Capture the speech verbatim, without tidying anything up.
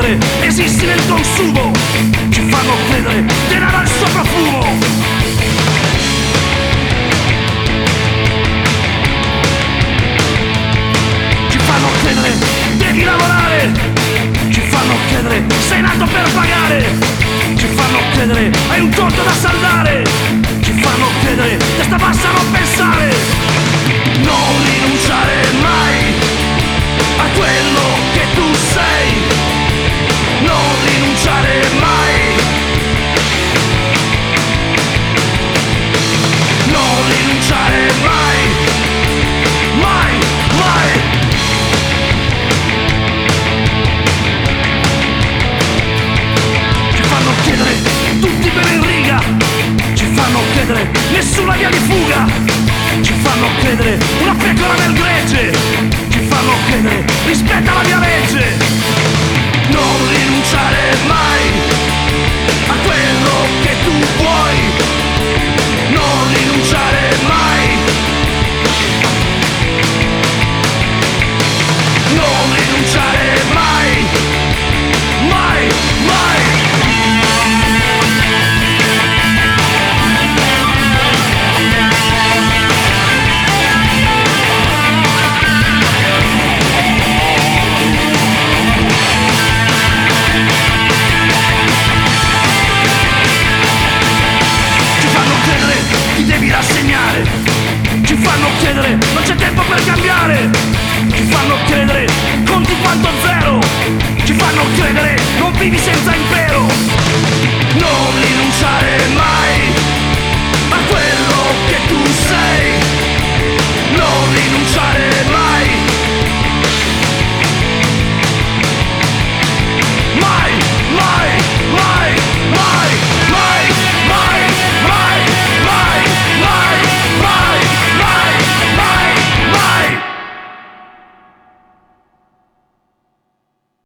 credere esisti nel consumo, ci fanno credere denaro al suo profumo. Ci fanno credere devi lavorare, ci fanno credere sei nato per pagare, ci fanno credere hai un conto da saldare, ci fanno credere testa bassa non pensare, non rinunciare mai a quello che tu sei, non rinunciare mai, non rinunciare mai, mai, mai. Ci fanno chiedere tutti bene in riga, ci fanno credere nessuna via di fuga, ci fanno credere una pecora